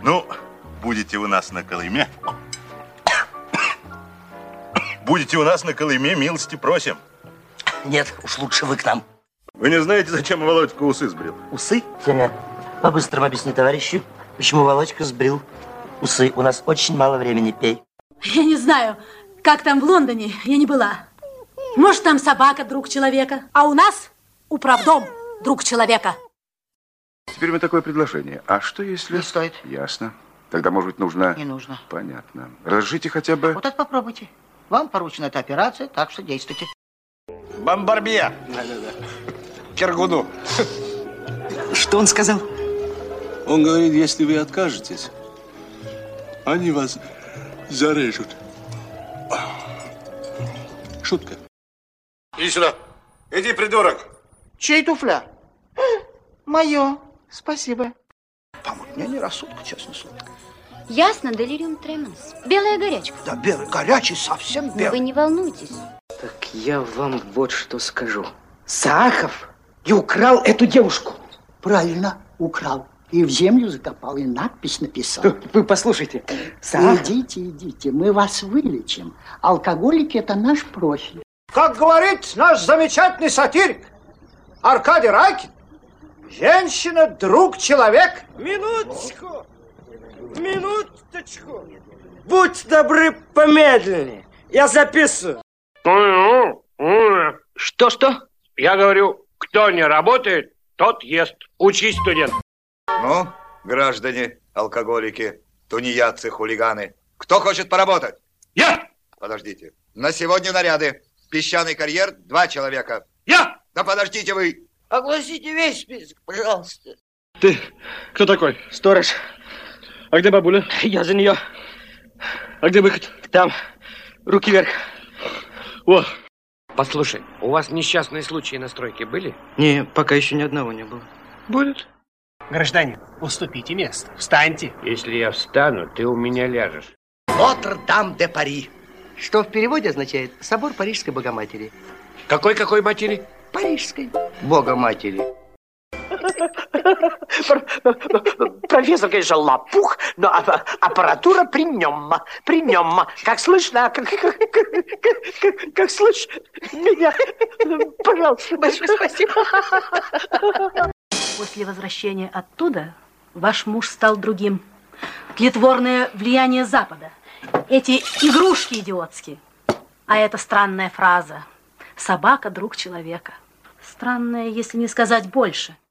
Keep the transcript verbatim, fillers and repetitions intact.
Ну, будете у нас на Колыме. Будете у нас на Колыме, милости просим. Нет, уж лучше вы к нам. Вы не знаете, зачем Володька усы сбрил? Усы? Феня, по-быстрому объясни товарищу, почему Володька сбрил усы. У нас очень мало времени, пей. Я не знаю, как там в Лондоне, я не была. Может, там собака друг человека, а у нас управдом друг человека. Теперь у меня такое предложение. А что если... Не стоит. Ясно. Тогда, может быть, нужно... Не нужно. Понятно. Разрешите хотя бы... Вот это попробуйте. Вам поручена эта операция, так что действуйте. Бомбарбье. Да-да-да. Киргуду. Что он сказал? Он говорит, если вы откажетесь, они вас зарежут. Шутка. Иди сюда. Иди, придурок. Чей туфля? Мое. Спасибо. Помутнение рассудка, честно слово. Ясно, делириум тременс. Белая горячка. Да, белый, горячий, совсем белый. Но вы не волнуйтесь. Так я вам вот что скажу. Саахов и украл эту девушку. Правильно, украл. И в землю закопал, и надпись написал. Вы послушайте. Саахов... Идите, идите, мы вас вылечим. Алкоголики – это наш профиль. Как говорит наш замечательный сатирик Аркадий Райкин, женщина – друг человек. Минуточку, минуточку. Будь добры, помедленнее. Я записываю. Что-что? Я говорю, кто не работает, тот ест. Учись, студент. Ну, граждане, алкоголики, тунеядцы, хулиганы, кто хочет поработать? Я! Подождите. На сегодня наряды. Песчаный карьер, два человека. Я! Да подождите вы. Огласите весь список, пожалуйста. Ты кто такой? Сторож. А где бабуля? Я за нее. А где выход? Там. Руки вверх. О. Послушай, у вас несчастные случаи на стройке были? Не, пока еще ни одного не было. Будет. Гражданин, уступите место. Встаньте. Если я встану, ты у меня ляжешь. Нотр-Дам-де-Пари. Что в переводе означает собор Парижской Богоматери. Какой-какой матери? Парижской Богоматери. Профессор, конечно, лопух, но аппаратура при нем. При нем. Как слышно, как, как, как, как слышно меня. Пожалуйста. Большое спасибо. После возвращения оттуда ваш муж стал другим. Тлетворное влияние Запада. Эти игрушки идиотские. А это странная фраза. Собака – друг человека. Странная, если не сказать больше.